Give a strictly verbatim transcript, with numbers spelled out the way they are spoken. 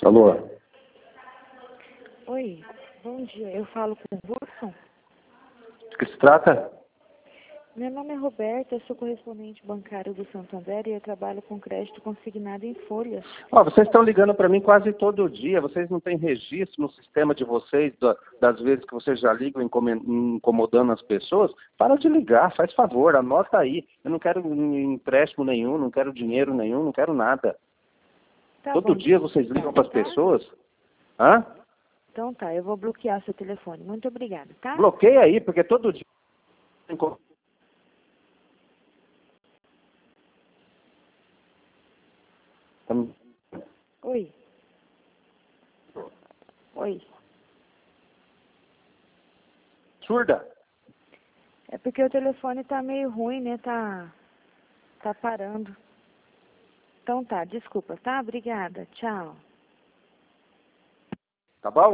Alô? Oi, bom dia. Eu falo com o Wilson. De que se trata? Meu nome é Roberta, eu sou correspondente bancário do Santander e eu trabalho com crédito consignado em folhas. Ó, vocês estão ligando para mim quase todo dia. Vocês não têm registro no sistema de vocês da- das vezes que vocês já ligam income- incomodando as pessoas? Para de ligar, faz favor, anota aí. Eu não quero empréstimo nenhum, não quero dinheiro nenhum, não quero nada. Tá Todo bom, dia então. vocês ligam para as pessoas? Hã? Então tá, eu vou bloquear seu telefone. Muito obrigada, tá? Bloqueia aí, porque todo dia... Oi. Oi. Surda? É porque o telefone tá meio ruim, né? Tá, tá parando. Então tá, desculpa, tá? Obrigada. Tchau. Tá bom?